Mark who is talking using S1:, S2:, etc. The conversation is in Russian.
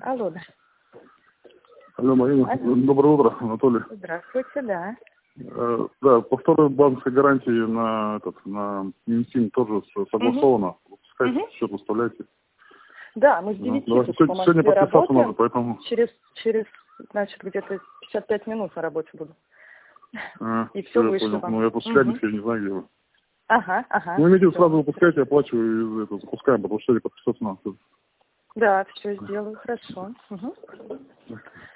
S1: Алло, да.
S2: Алло, Марина.
S1: Алло.
S2: Доброе утро, Анатолий.
S1: Здравствуйте, да.
S2: Да, по второй банковской гарантии на Минсин тоже согласовано. Выпускайте, счет выставляйте.
S1: Да, мы с 9
S2: Давайте.
S1: тут по
S2: Сегодня
S1: Москве
S2: подписаться
S1: работаем.
S2: надо, поэтому...
S1: Через, значит, где-то 55 минут на работе буду. И все
S2: я
S1: вышло
S2: понял.
S1: вам.
S2: Ну, я просто Челябинск, я не знаю, где вы.
S1: Ага.
S2: Ну, имейте,
S1: Всё.
S2: сразу выпускайте, оплачиваю, и запускаем, потому что подписаться надо.
S1: Да, все сделаю, хорошо.